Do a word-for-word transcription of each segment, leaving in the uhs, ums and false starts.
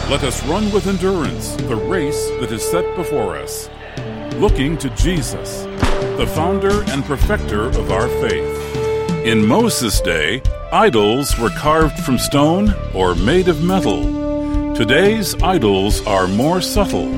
Let us run with endurance the race that is set before us, looking to Jesus, the founder and perfecter of our faith. In Moses' day, idols were carved from stone or made of metal. Today's idols are more subtle.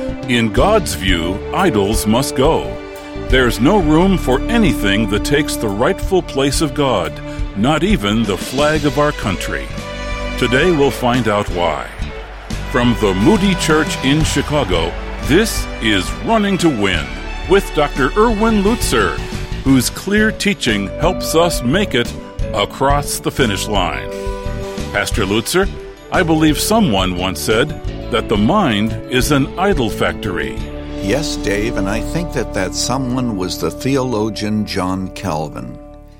In God's view, idols must go. There's no room for anything that takes the rightful place of God, not even the flag of our country. Today we'll find out why. From the Moody Church in Chicago, this is Running to Win with Doctor Erwin Lutzer, whose clear teaching helps us make it across the finish line. Pastor Lutzer, I believe someone once said that the mind is an idol factory. Yes, Dave, and I think that that someone was the theologian John Calvin.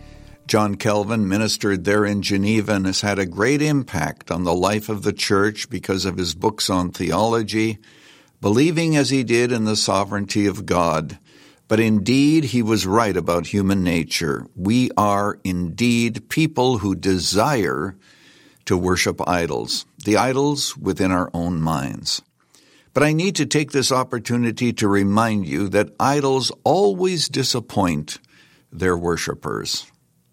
John Calvin ministered there in Geneva and has had a great impact on the life of the church because of his books on theology, believing as he did in the sovereignty of God. But indeed, he was right about human nature. We are indeed people who desire to worship idols, the idols within our own minds. But I need to take this opportunity to remind you that idols always disappoint their worshipers.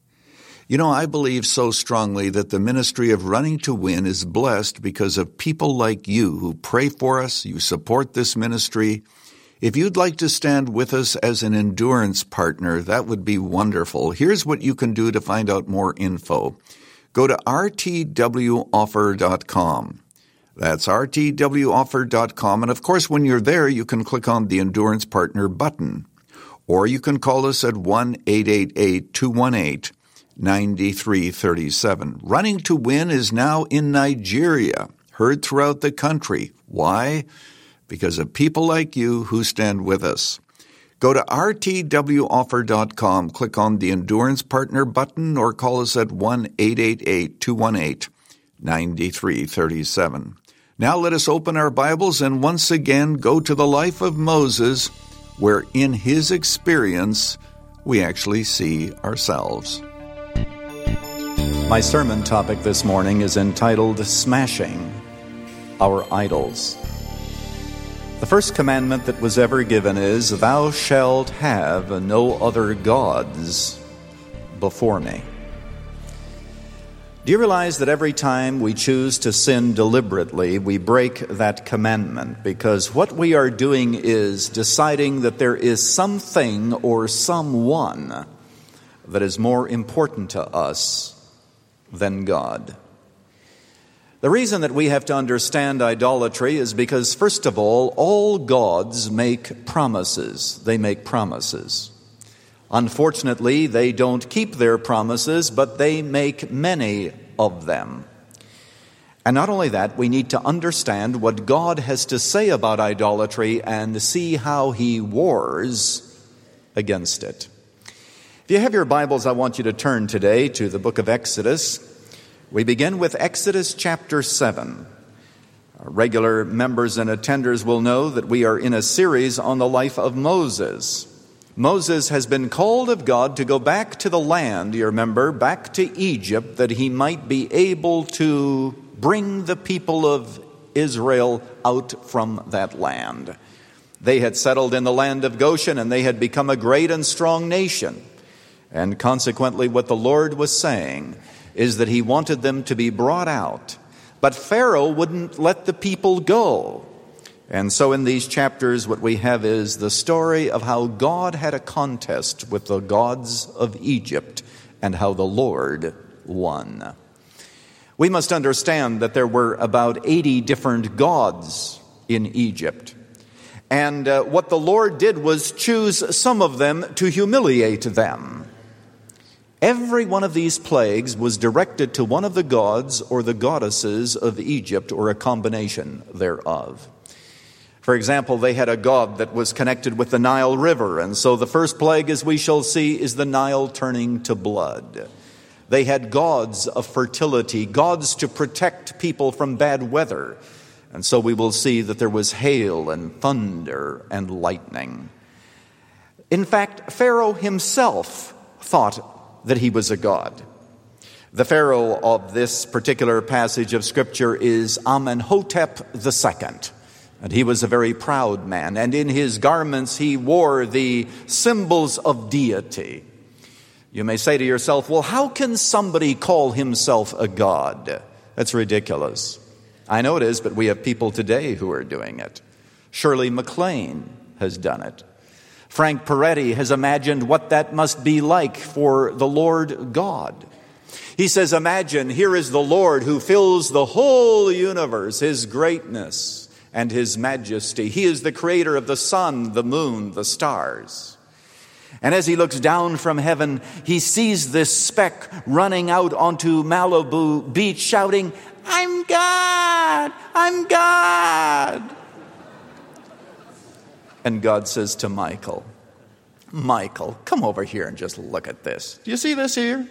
You know, I believe so strongly that the ministry of Running to Win is blessed because of people like you who pray for us, you support this ministry. If you'd like to stand with us as an endurance partner, that would be wonderful. Here's what you can do to find out more info. Go to r t w offer dot com. That's r t w offer dot com. And of course, when you're there, you can click on the Endurance Partner button. Or you can call us at one eight eight eight, two one eight, nine three three seven. Running to Win is now in Nigeria, heard throughout the country. Why? Because of people like you who stand with us. Go to r t w offer dot com, click on the Endurance Partner button, or call us at one eight eight eight, two one eight, nine three three seven. Now let us open our Bibles and once again go to the life of Moses, where in his experience we actually see ourselves. My sermon topic this morning is entitled Smashing Our Idols. The first commandment that was ever given is, "Thou shalt have no other gods before me." Do you realize that every time we choose to sin deliberately, we break that commandment? Because what we are doing is deciding that there is something or someone that is more important to us than God. The reason that we have to understand idolatry is because, first of all, all gods make promises. They make promises. Unfortunately, they don't keep their promises, but they make many of them. And not only that, we need to understand what God has to say about idolatry and see how he wars against it. If you have your Bibles, I want you to turn today to the book of Exodus. We begin with Exodus chapter seven. Our regular members and attenders will know that we are in a series on the life of Moses. Moses has been called of God to go back to the land, you remember, back to Egypt, that he might be able to bring the people of Israel out from that land. They had settled in the land of Goshen, and they had become a great and strong nation. And consequently, what the Lord was saying is that he wanted them to be brought out. But Pharaoh wouldn't let the people go. And so in these chapters, what we have is the story of how God had a contest with the gods of Egypt and how the Lord won. We must understand that there were about eighty different gods in Egypt. And uh, what the Lord did was choose some of them to humiliate them. Every one of these plagues was directed to one of the gods or the goddesses of Egypt, or a combination thereof. For example, they had a god that was connected with the Nile River, and so the first plague, as we shall see, is the Nile turning to blood. They had gods of fertility, gods to protect people from bad weather, and so we will see that there was hail and thunder and lightning. In fact, Pharaoh himself thought that he was a god. The Pharaoh of this particular passage of Scripture is Amenhotep the Second. And he was a very proud man, and in his garments he wore the symbols of deity. You may say to yourself, well, how can somebody call himself a god? That's ridiculous. I know it is, but we have people today who are doing it. Shirley MacLaine has done it. Frank Peretti has imagined what that must be like for the Lord God. He says, imagine, here is the Lord who fills the whole universe, his greatness and his majesty. He is the creator of the sun, the moon, the stars. And as he looks down from heaven, he sees this speck running out onto Malibu Beach shouting, I'm God, I'm God. And God says to Michael, Michael, come over here and just look at this. Do you see this here?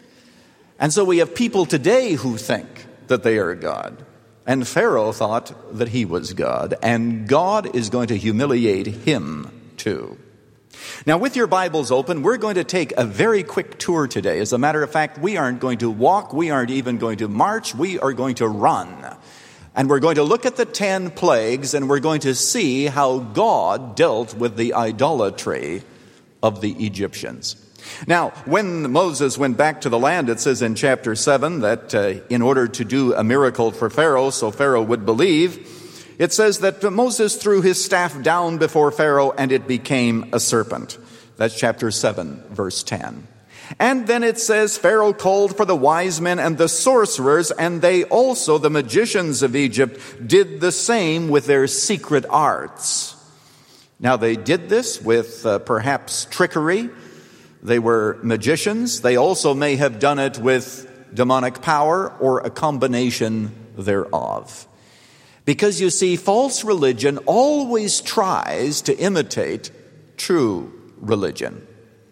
And so we have people today who think that they are God. And Pharaoh thought that he was God, and God is going to humiliate him too. Now, with your Bibles open, we're going to take a very quick tour today. As a matter of fact, we aren't going to walk, we aren't even going to march, we are going to run. And we're going to look at the ten plagues, and we're going to see how God dealt with the idolatry of the Egyptians. Now, when Moses went back to the land, it says in chapter seven that uh, in order to do a miracle for Pharaoh, so Pharaoh would believe, it says that Moses threw his staff down before Pharaoh and it became a serpent. That's chapter seven, verse ten. And then it says, Pharaoh called for the wise men and the sorcerers, and they also, the magicians of Egypt, did the same with their secret arts. Now, they did this with uh, perhaps trickery. They were magicians. They also may have done it with demonic power or a combination thereof. Because you see, false religion always tries to imitate true religion.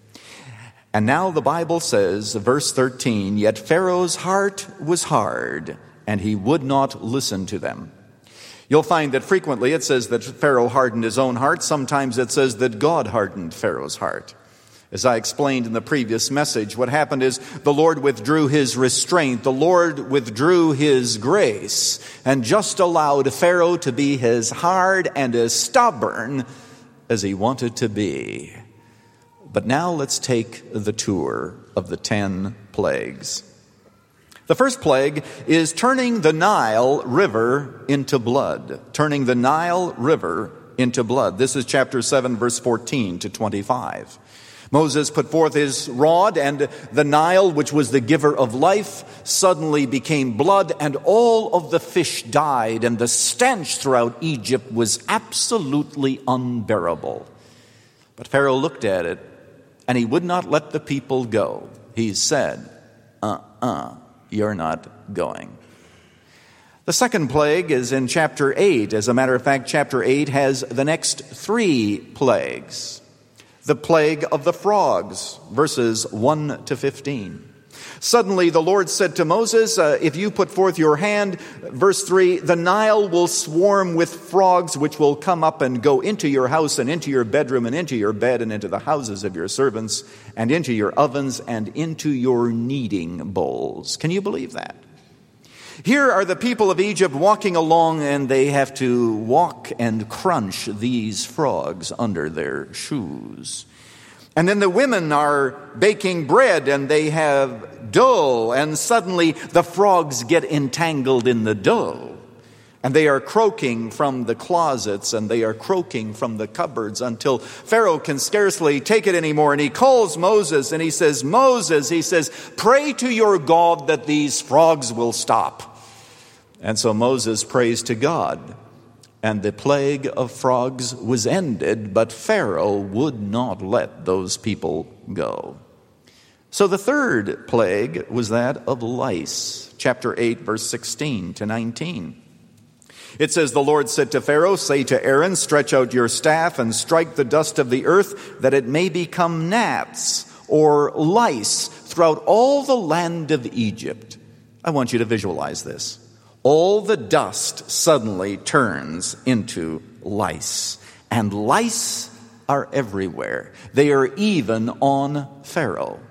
And now the Bible says, verse thirteen, yet Pharaoh's heart was hard, and he would not listen to them. You'll find that frequently it says that Pharaoh hardened his own heart. Sometimes it says that God hardened Pharaoh's heart. As I explained in the previous message, what happened is the Lord withdrew his restraint. The Lord withdrew his grace and just allowed Pharaoh to be as hard and as stubborn as he wanted to be. But now let's take the tour of the ten plagues. The first plague is turning the Nile River into blood. Turning the Nile River into blood. This is chapter seven, verse fourteen to twenty-five. Moses put forth his rod, and the Nile, which was the giver of life, suddenly became blood, and all of the fish died, and the stench throughout Egypt was absolutely unbearable. But Pharaoh looked at it, and he would not let the people go. He said, uh-uh, you're not going. The second plague is in chapter eight. As a matter of fact, chapter eight has the next three plagues. The plague of the frogs, verses one to fifteen. Suddenly the Lord said to Moses, uh, if you put forth your hand, verse three, the Nile will swarm with frogs which will come up and go into your house and into your bedroom and into your bed and into the houses of your servants and into your ovens and into your kneading bowls. Can you believe that? Here are the people of Egypt walking along, and they have to walk and crunch these frogs under their shoes. And then the women are baking bread, and they have dough, and suddenly the frogs get entangled in the dough. And they are croaking from the closets, and they are croaking from the cupboards until Pharaoh can scarcely take it anymore. And he calls Moses, and he says, Moses, he says, pray to your God that these frogs will stop. And so Moses prays to God, and the plague of frogs was ended, but Pharaoh would not let those people go. So the third plague was that of lice, chapter eight, verse sixteen to nineteen. It says, the Lord said to Pharaoh, say to Aaron, stretch out your staff and strike the dust of the earth, that it may become gnats or lice throughout all the land of Egypt. I want you to visualize this. All the dust suddenly turns into lice. And lice are everywhere. They are even on Pharaoh.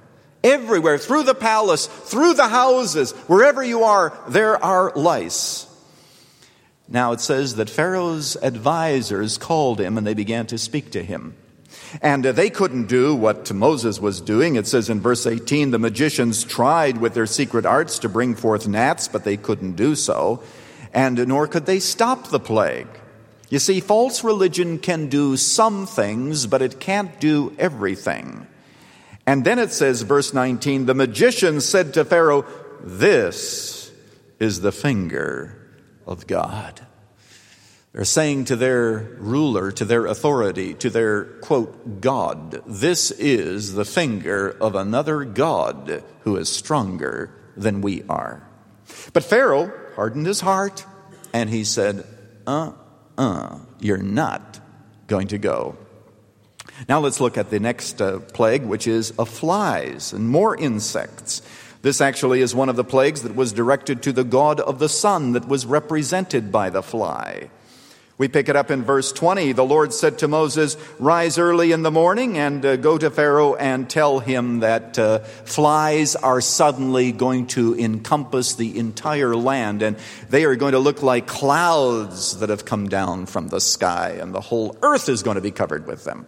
Everywhere, through the palace, through the houses, wherever you are, there are lice. Now it says that Pharaoh's advisors called him and they began to speak to him. And uh, they couldn't do what Moses was doing. It says in verse eighteen, the magicians tried with their secret arts to bring forth gnats, but they couldn't do so. And nor could they stop the plague. You see, false religion can do some things, but it can't do everything. And then it says, verse nineteen, the magicians said to Pharaoh, this is the finger of God. They're saying to their ruler, to their authority, to their, quote, God, this is the finger of another God who is stronger than we are. But Pharaoh hardened his heart, and he said, uh-uh, you're not going to go. Now let's look at the next uh, plague, which is of flies and more insects. This actually is one of the plagues that was directed to the god of the sun that was represented by the fly. We pick it up in verse twenty. The Lord said to Moses, rise early in the morning and uh, go to Pharaoh and tell him that uh, flies are suddenly going to encompass the entire land, and they are going to look like clouds that have come down from the sky, and the whole earth is going to be covered with them.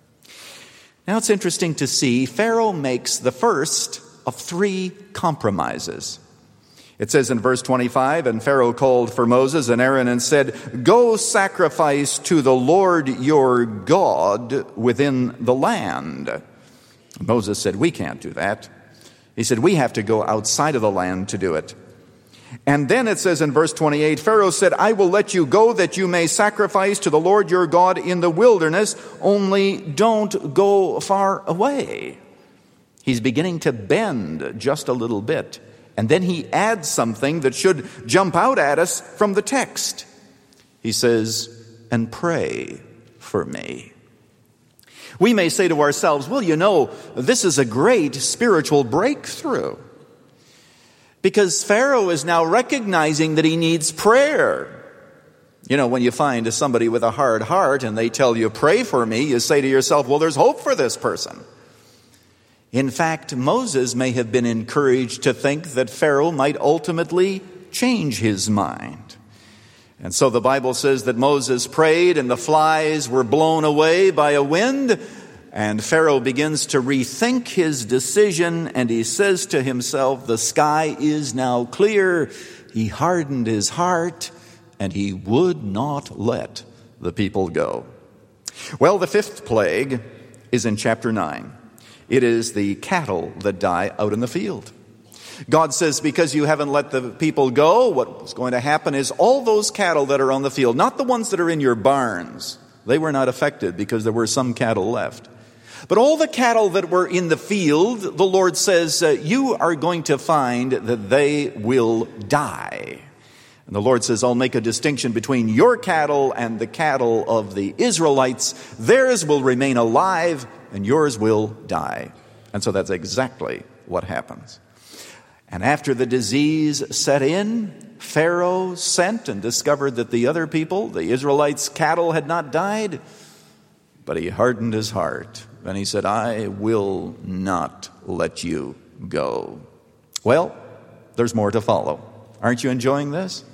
Now it's interesting to see Pharaoh makes the first of three compromises. It says in verse twenty-five, and Pharaoh called for Moses and Aaron and said, go sacrifice to the Lord your God within the land. Moses said, we can't do that. He said, we have to go outside of the land to do it. And then it says in verse twenty-eight, Pharaoh said, I will let you go that you may sacrifice to the Lord your God in the wilderness, only don't go far away. He's beginning to bend just a little bit. And then he adds something that should jump out at us from the text. He says, and pray for me. We may say to ourselves, well, you know, this is a great spiritual breakthrough. Because Pharaoh is now recognizing that he needs prayer. You know, when you find somebody with a hard heart and they tell you, pray for me, you say to yourself, well, there's hope for this person. In fact, Moses may have been encouraged to think that Pharaoh might ultimately change his mind. And so the Bible says that Moses prayed and the flies were blown away by a wind, and Pharaoh begins to rethink his decision, and he says to himself, the sky is now clear. He hardened his heart, and he would not let the people go. Well, the fifth plague is in chapter nine. It is the cattle that die out in the field. God says, because you haven't let the people go, what's going to happen is all those cattle that are on the field, not the ones that are in your barns, they were not affected because there were some cattle left. But all the cattle that were in the field, the Lord says, uh, you are going to find that they will die. And the Lord says, I'll make a distinction between your cattle and the cattle of the Israelites. Theirs will remain alive, and yours will die. And so that's exactly what happens. And after the disease set in, Pharaoh sent and discovered that the other people, the Israelites' cattle, had not died. But he hardened his heart, and he said, I will not let you go. Well, there's more to follow. Aren't you enjoying this?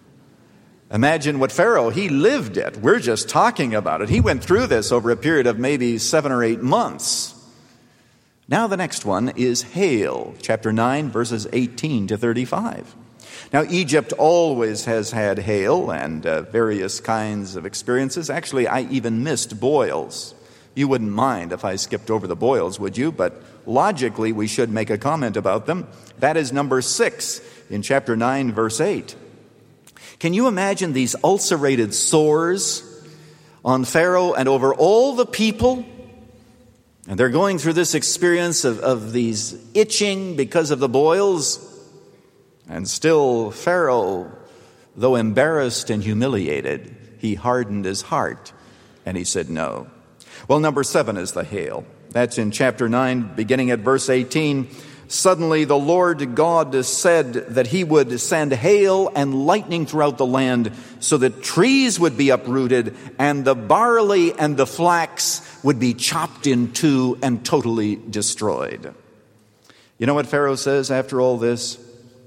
Imagine what Pharaoh, he lived it. We're just talking about it. He went through this over a period of maybe seven or eight months. Now the next one is hail, chapter nine, verses eighteen to thirty-five. Now Egypt always has had hail and uh, various kinds of experiences. Actually, I even missed boils. You wouldn't mind if I skipped over the boils, would you? But logically, we should make a comment about them. That is number six in chapter nine, verse eight. Can you imagine these ulcerated sores on Pharaoh and over all the people? And they're going through this experience of, of these itching because of the boils. And still Pharaoh, though embarrassed and humiliated, he hardened his heart and he said no. Well, number seven is the hail. That's in chapter nine, beginning at verse eighteen. Suddenly the Lord God said that he would send hail and lightning throughout the land so that trees would be uprooted and the barley and the flax would be chopped in two and totally destroyed. You know what Pharaoh says after all this?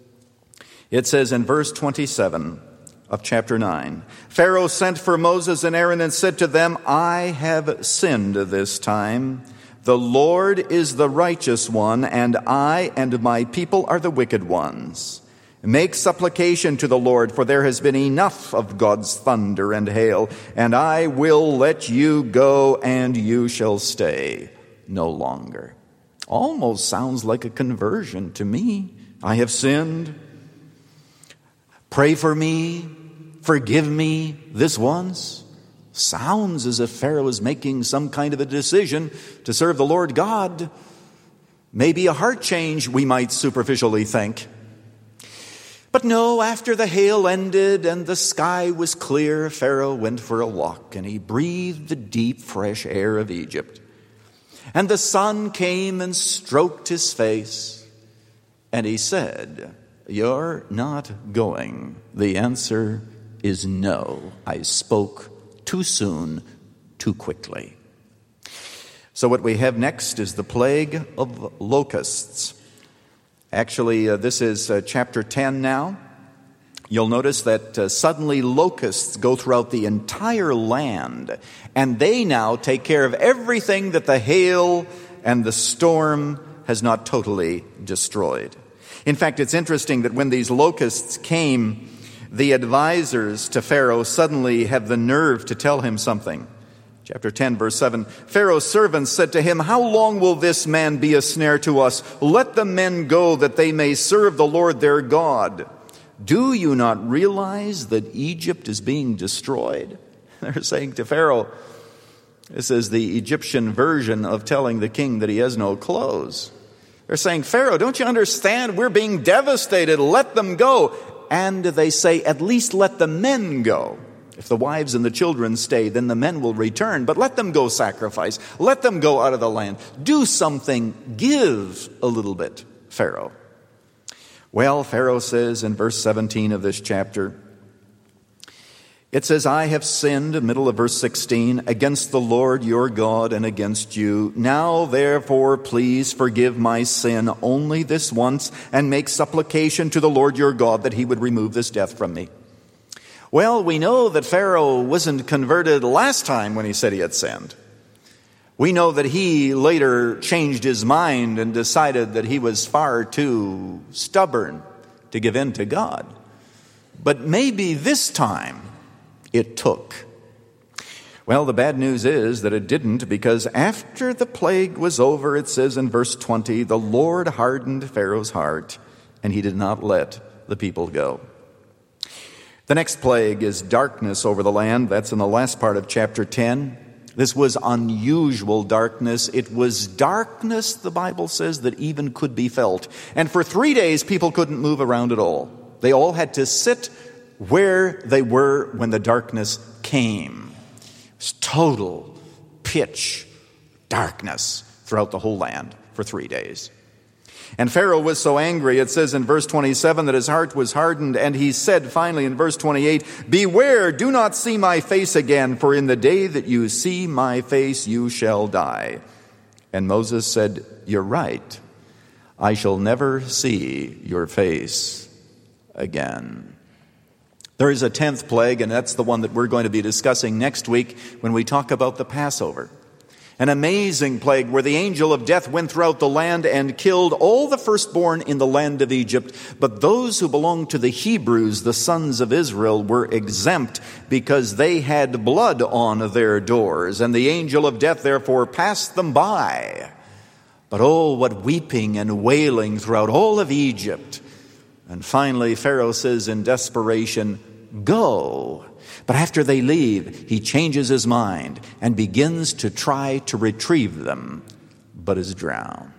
It says in verse twenty-seven of chapter nine, Pharaoh sent for Moses and Aaron and said to them, I have sinned this time. The Lord is the righteous one, and I and my people are the wicked ones. Make supplication to the Lord, for there has been enough of God's thunder and hail, and I will let you go, and you shall stay no longer. Almost sounds like a conversion to me. I have sinned. Pray for me. Forgive me this once. Sounds as if Pharaoh is making some kind of a decision to serve the Lord God. Maybe a heart change, we might superficially think. But no, after the hail ended and the sky was clear, Pharaoh went for a walk and he breathed the deep, fresh air of Egypt. And the sun came and stroked his face, and he said, You're not going. The answer is no. I spoke too soon, too quickly. So what we have next is the plague of locusts. Actually, uh, this is uh, chapter ten now. You'll notice that uh, suddenly locusts go throughout the entire land, and they now take care of everything that the hail and the storm has not totally destroyed. In fact, it's interesting that when these locusts came, the advisors to Pharaoh suddenly have the nerve to tell him something. Chapter ten, verse seven, Pharaoh's servants said to him, How long will this man be a snare to us? Let the men go that they may serve the Lord their God. Do you not realize that Egypt is being destroyed? They're saying to Pharaoh, this is the Egyptian version of telling the king that he has no clothes. They're saying, Pharaoh, don't you understand? We're being devastated. Let them go. And they say, at least let the men go. If the wives and the children stay, then the men will return. But let them go sacrifice. Let them go out of the land. Do something. Give a little bit, Pharaoh. Well, Pharaoh says in verse seventeen of this chapter, it says, I have sinned, middle of verse sixteen, against the Lord your God and against you. Now, therefore, please forgive my sin only this once and make supplication to the Lord your God that he would remove this death from me. Well, we know that Pharaoh wasn't converted last time when he said he had sinned. We know that he later changed his mind and decided that he was far too stubborn to give in to God. But maybe this time it took. Well, the bad news is that it didn't, because after the plague was over, it says in verse twenty, the Lord hardened Pharaoh's heart, and he did not let the people go. The next plague is darkness over the land. That's in the last part of chapter ten. This was unusual darkness. It was darkness, the Bible says, that even could be felt. And for three days, people couldn't move around at all. They all had to sit where they were when the darkness came. It was total pitch darkness throughout the whole land for three days. And Pharaoh was so angry, it says in verse twenty-seven, that his heart was hardened, and he said finally in verse twenty-eight, Beware, do not see my face again, for in the day that you see my face, you shall die. And Moses said, You're right. I shall never see your face again. There is a tenth plague, and that's the one that we're going to be discussing next week when we talk about the Passover. An amazing plague where the angel of death went throughout the land and killed all the firstborn in the land of Egypt. But those who belonged to the Hebrews, the sons of Israel, were exempt because they had blood on their doors. And the angel of death therefore passed them by. But oh, what weeping and wailing throughout all of Egypt. And finally, Pharaoh says in desperation, Go. But after they leave, he changes his mind and begins to try to retrieve them, but is drowned.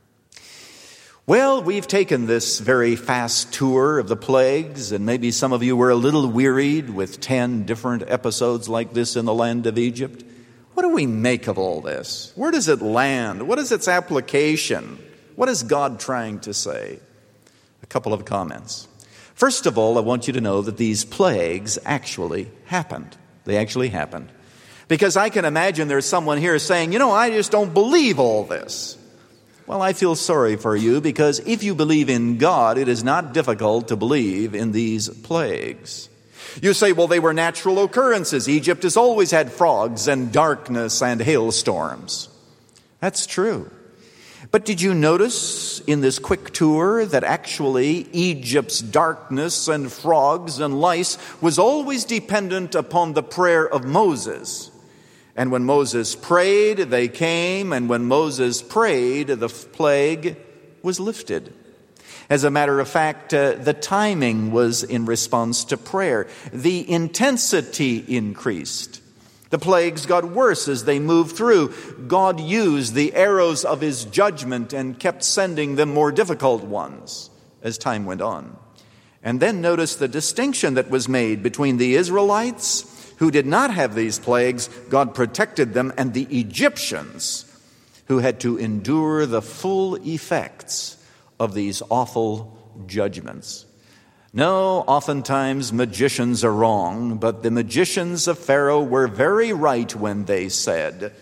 Well, we've taken this very fast tour of the plagues, and maybe some of you were a little wearied with ten different episodes like this in the land of Egypt. What do we make of all this? Where does it land? What is its application? What is God trying to say? A couple of comments. First of all, I want you to know that these plagues actually happened. They actually happened. Because I can imagine there's someone here saying, you know, I just don't believe all this. Well, I feel sorry for you, because if you believe in God, it is not difficult to believe in these plagues. You say, well, they were natural occurrences. Egypt has always had frogs and darkness and hailstorms. That's true. But did you notice in this quick tour that actually Egypt's darkness and frogs and lice was always dependent upon the prayer of Moses? And when Moses prayed, they came, and when Moses prayed, the plague was lifted. As a matter of fact, uh, the timing was in response to prayer. The intensity increased. The plagues got worse as they moved through. God used the arrows of his judgment and kept sending them more difficult ones as time went on. And then notice the distinction that was made between the Israelites, who did not have these plagues. God protected them, and the Egyptians, who had to endure the full effects of these awful judgments. No, oftentimes magicians are wrong, but the magicians of Pharaoh were very right when they said,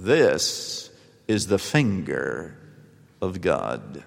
"This is the finger of God."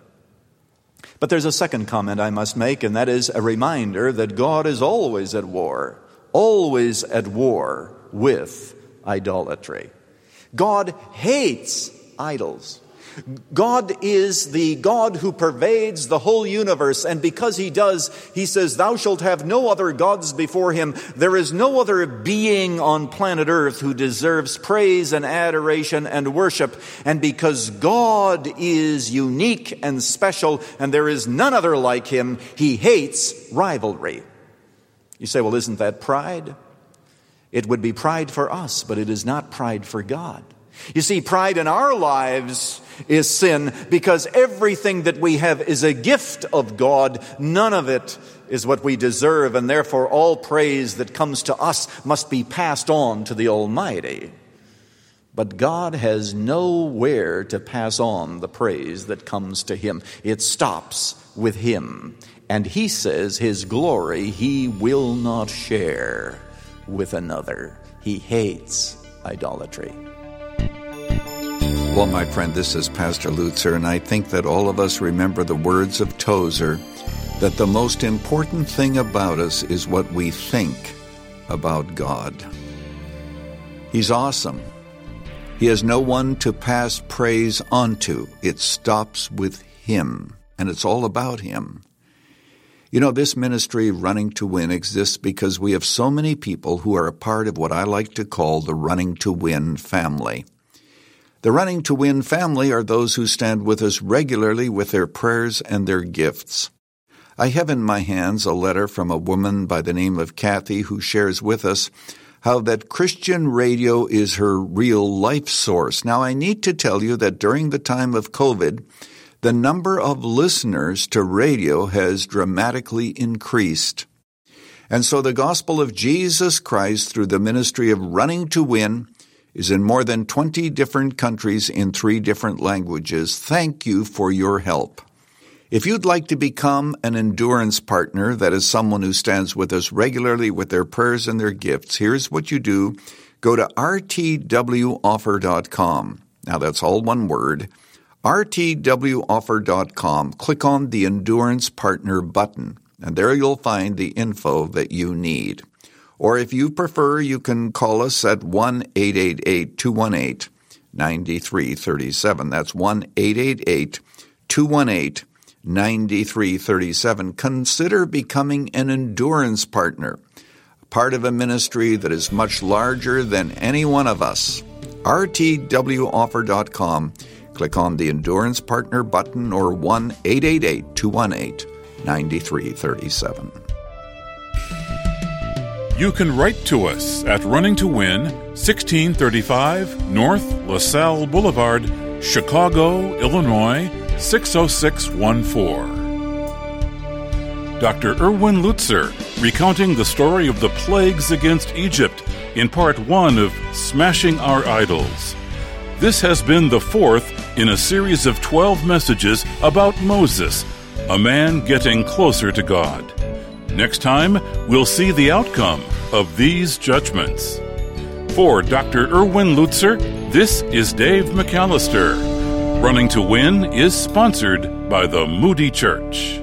But there's a second comment I must make, and that is a reminder that God is always at war, always at war with idolatry. God hates idols. God is the God who pervades the whole universe, and because he does, he says, "Thou shalt have no other gods before him." There is no other being on planet Earth who deserves praise and adoration and worship. And because God is unique and special, and there is none other like him, he hates rivalry. You say, well, isn't that pride? It would be pride for us, but it is not pride for God. You see, pride in our lives is sin, because everything that we have is a gift of God. None of it is what we deserve, and therefore all praise that comes to us must be passed on to the Almighty. But God has nowhere to pass on the praise that comes to him. It stops with him. And he says his glory he will not share with another. He hates idolatry. Well, my friend, this is Pastor Lutzer, and I think that all of us remember the words of Tozer, that the most important thing about us is what we think about God. He's awesome. He has no one to pass praise onto. It stops with him, and it's all about him. You know, this ministry, Running to Win, exists because we have so many people who are a part of what I like to call the Running to Win family. The Running to Win family are those who stand with us regularly with their prayers and their gifts. I have in my hands a letter from a woman by the name of Kathy who shares with us how that Christian radio is her real life source. Now, I need to tell you that during the time of COVID, the number of listeners to radio has dramatically increased. And so the gospel of Jesus Christ through the ministry of Running to Win is in more than twenty different countries in three different languages. Thank you for your help. If you'd like to become an endurance partner, that is someone who stands with us regularly with their prayers and their gifts, here's what you do. Go to r t w offer dot com. Now that's all one word. r t w offer dot com. Click on the Endurance Partner button, and there you'll find the info that you need. Or if you prefer, you can call us at one eight eight eight, two one eight, nine three three seven. That's one eight eight eight, two one eight, nine three three seven. Consider becoming an endurance partner, part of a ministry that is much larger than any one of us. r t w offer dot com. Click on the Endurance Partner button or one eight eight eight, two one eight, nine three three seven. You can write to us at Running to Win, sixteen thirty-five North LaSalle Boulevard, Chicago, Illinois, six oh six one four. Doctor Erwin Lutzer, recounting the story of the plagues against Egypt in part one of Smashing Our Idols. This has been the fourth in a series of twelve messages about Moses, a man getting closer to God. Next time, we'll see the outcome of these judgments. For Doctor Erwin Lutzer, this is Dave McAllister. Running to Win is sponsored by the Moody Church.